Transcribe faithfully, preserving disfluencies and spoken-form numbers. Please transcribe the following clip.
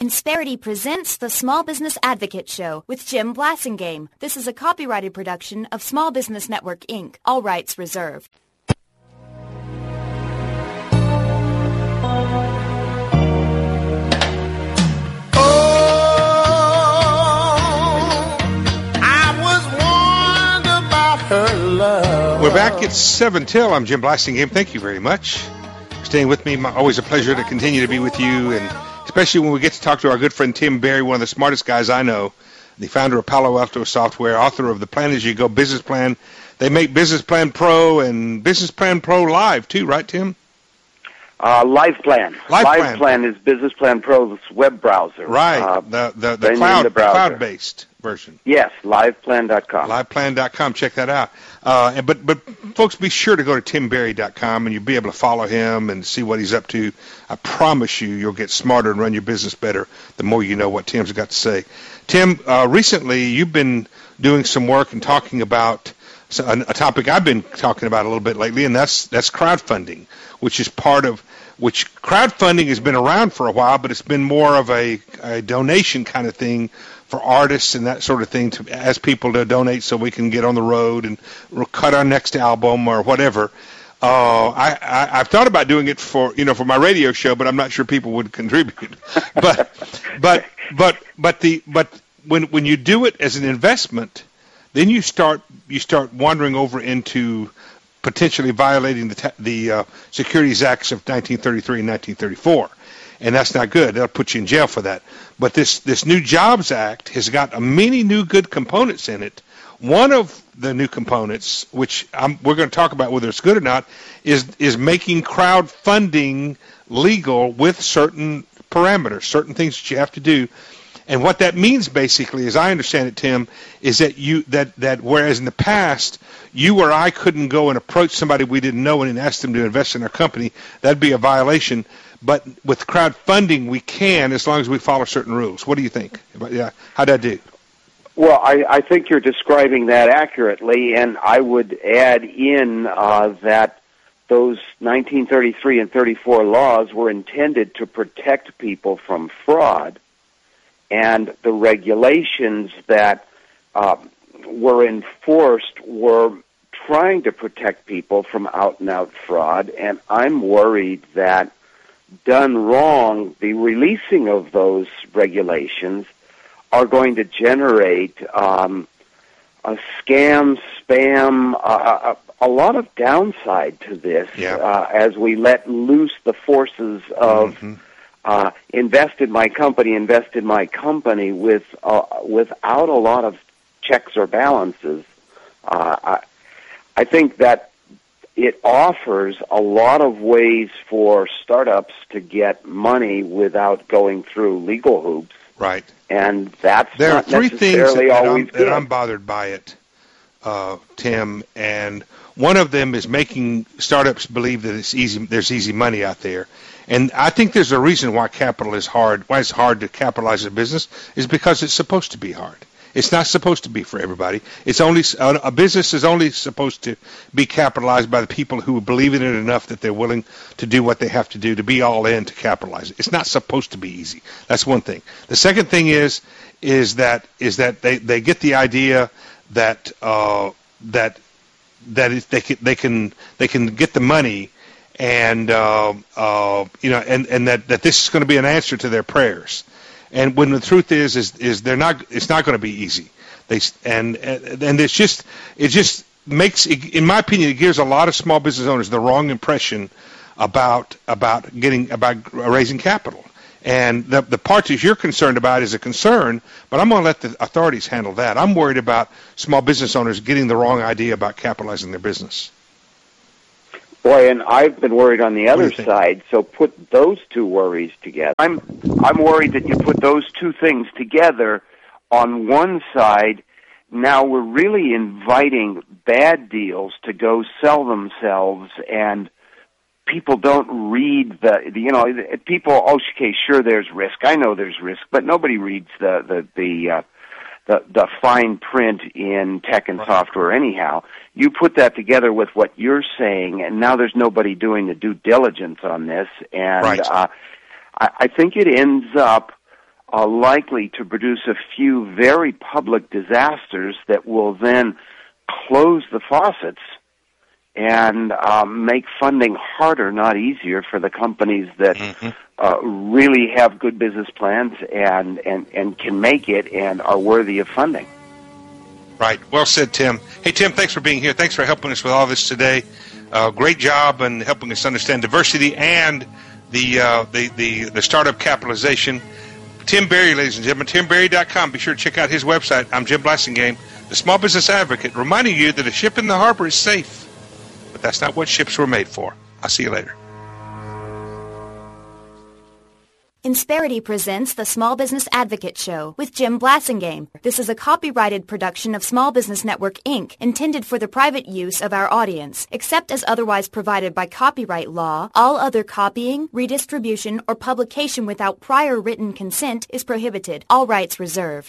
Insperity presents the Small Business Advocate Show with Jim Blasingame. This is a copyrighted production of Small Business Network, Incorporated. All rights reserved. We're back. It's seven till. I'm Jim Blasingame. Thank you very much for staying with me. My, always a pleasure to continue to be with you, and especially when we get to talk to our good friend Tim Berry, one of the smartest guys I know, the founder of Palo Alto Software, author of The Plan As You Go Business Plan. They make Business Plan Pro and Business Plan Pro Live, too, right, Tim? Uh, Live Plan. Live, Live Plan. Plan is Business Plan Pro's web browser. Right, uh, the the, the, cloud, the cloud-based version. Yes, live plan dot com. live plan dot com. Check that out. Uh, but, but, folks, be sure to go to tim berry dot com, and you'll be able to follow him and see what he's up to. I promise you, you'll get smarter and run your business better the more you know what Tim's got to say. Tim, uh, recently you've been doing some work and talking about a, a topic I've been talking about a little bit lately, and that's that's crowdfunding, which is part of which crowdfunding has been around for a while, but it's been more of a, a donation kind of thing for artists and that sort of thing to ask people to donate so we can get on the road and cut our next album or whatever. Uh, I, I, I've thought about doing it for, you know, for my radio show, but I'm not sure people would contribute. but, but, but, but the, but when, when you do it as an investment, then you start, you start wandering over into potentially violating the, ta- the uh, Securities Acts of nineteen thirty-three and nineteen thirty-four. And that's not good. They'll put you in jail for that. But this, this new Jobs Act has got many new good components in it. One of the new components, which I'm, we're going to talk about whether it's good or not, is is making crowdfunding legal with certain parameters, certain things that you have to do. And what that means, basically, as I understand it, Tim, is that you that, that whereas in the past you or I couldn't go and approach somebody we didn't know and ask them to invest in our company, that'd be a violation. But with crowdfunding, we can as long as we follow certain rules. What do you think? Yeah, how'd I do? Well, I, I think you're describing that accurately, and I would add in uh, that those nineteen thirty-three and thirty-four laws were intended to protect people from fraud, and the regulations that uh, were enforced were trying to protect people from out-and-out fraud, and I'm worried that done wrong, the releasing of those regulations are going to generate um, a scam, spam, uh, a, a lot of downside to this yeah. uh, as we let loose the forces of mm-hmm. uh, invest in my company, invest in my company with uh, without a lot of checks or balances. Uh, I, I think that it offers a lot of ways for startups to get money without going through legal hoops. Right. And that's there not are three things that, that, I'm, that I'm bothered by it, uh, Tim, and one of them is making startups believe that it's easy. There's easy money out there, and I think there's a reason why capital is hard. Why it's hard to capitalize a business is because it's supposed to be hard. It's not supposed to be for everybody. It's only a business is only supposed to be capitalized by the people who believe in it enough that they're willing to do what they have to do to be all in to capitalize it. It's not supposed to be easy. That's one thing. The second thing is is that is that they, they get the idea that uh, that that it, they can they can they can get the money and uh, uh, you know and, and that, that this is going to be an answer to their prayers. And when the truth is, is, is they're not. It's not going to be easy. They and and it's just it just makes, in my opinion, it gives a lot of small business owners the wrong impression about about getting about raising capital. And the the part that you're concerned about is a concern, but I'm going to let the authorities handle that. I'm worried about small business owners getting the wrong idea about capitalizing their business. Boy, and I've been worried on the other side, so put those two worries together. I'm I'm worried that you put those two things together on one side. Now we're really inviting bad deals to go sell themselves, and people don't read the, the you know, people, okay, sure, there's risk. I know there's risk, but nobody reads the, the, the, uh, the, the fine print in tech and software anyhow. You put that together with what you're saying, and now there's nobody doing the due diligence on this, and right. uh, I, I think it ends up uh, likely to produce a few very public disasters that will then close the faucets and um, make funding harder, not easier, for the companies that mm-hmm. uh, really have good business plans and, and, and can make it and are worthy of funding. Right. Well said, Tim. Hey, Tim, thanks for being here. Thanks for helping us with all this today. Uh, great job in helping us understand diversity and the, uh, the, the, the startup capitalization. Tim Berry, ladies and gentlemen, tim berry dot com. Be sure to check out his website. I'm Jim Blasingame, the Small Business Advocate, reminding you that a ship in the harbor is safe. But that's not what ships were made for. I'll see you later. Insperity presents the Small Business Advocate Show with Jim Blasingame. This is a copyrighted production of Small Business Network, Incorporated, intended for the private use of our audience. Except as otherwise provided by copyright law, all other copying, redistribution, or publication without prior written consent is prohibited. All rights reserved.